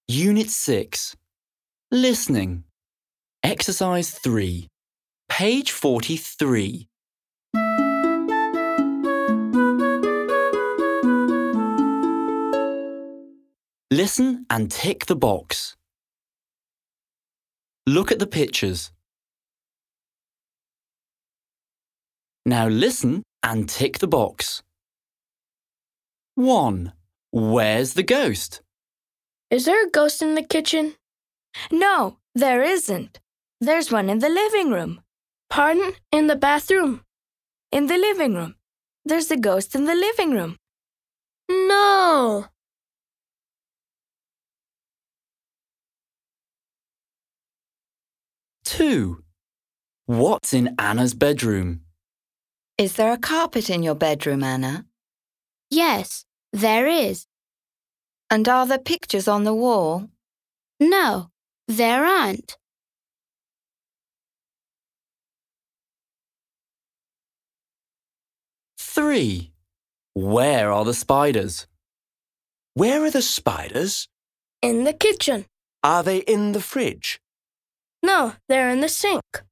Unit 6. Listening. Exercise 3. Page 43. Listen and tick the box. Look at the pictures. Now listen and tick the box. 1. Where's the ghost? Is there a ghost in the kitchen? No, there isn't. There's one in the living room. Pardon? In the bathroom? In the living room. There's a ghost in the living room. No! Two. What's in Anna's bedroom? Is there a carpet in your bedroom, Anna? Yes, there is. And are there pictures on the wall? No, there aren't. Three. Where are the spiders? Where are the spiders? In the kitchen. Are they in the fridge? No, they're in the sink.